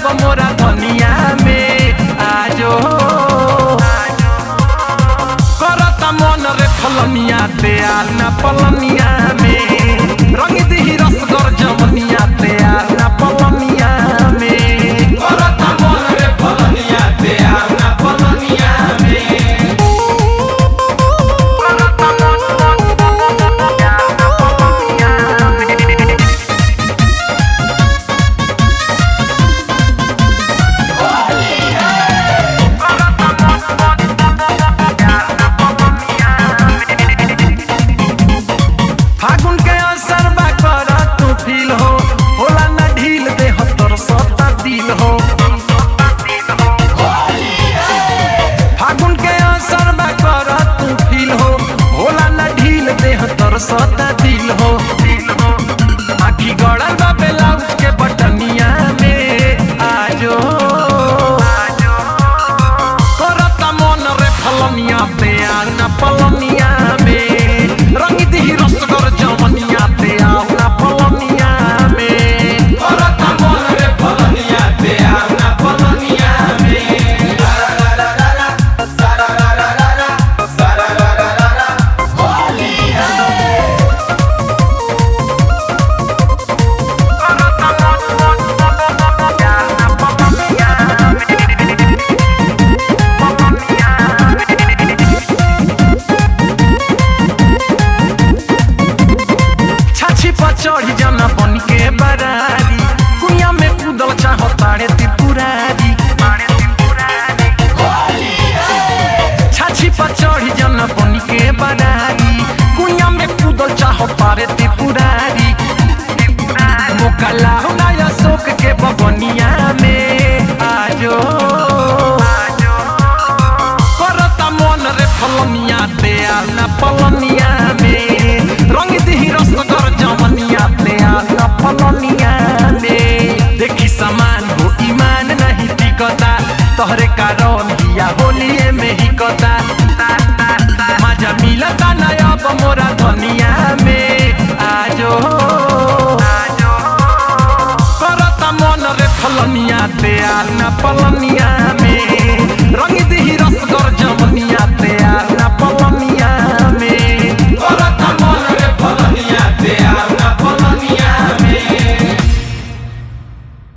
मोरा धनिया में आजो करता मन रे फलनिया ते आना पलनिया में रंग दी रसगर जमनिया ते आना पलनिया में करता मन रे फलनिया ते आना पलनिया में करता मन आना पलनिया में फागुन के असर बा कर तू फील हो होला ना ढील दे हतर सता दिल हो फागुन के असर बा कर तू फील हो होला ना ढील दे हतर सता दिल हो आखी गड़ल बा ब्लाउज के बटनिया में आजो करता मन रे फलनिया पे आना पलनिया में रंग दी रसगर जमनिया ते आना पलनिया में करता मन रे फलनिया ते आना पलनिया में छाछी पर चढ़ी जाना बन के बरारी कुइया में कूदल चाह ताड़े त्रिपुरारी छाछी पर चढ़ी जाना बन के बरारी कुइया में कूदल चाह ताड़े त्रिपुरारी मोकला नया शोक के बबनिया में आजो करता मन रे फलनिया ते आना पलनिया में रंग दी रसगर जमनिया ते आना पलनिया में देखी समान हो ईमान नहीं टिकता तोहरे कारण हिया होलिए में ही कता मजा मिलता ना अब मोरा धनिया में आजो करता मन रे फलनिया ते आना पलनिया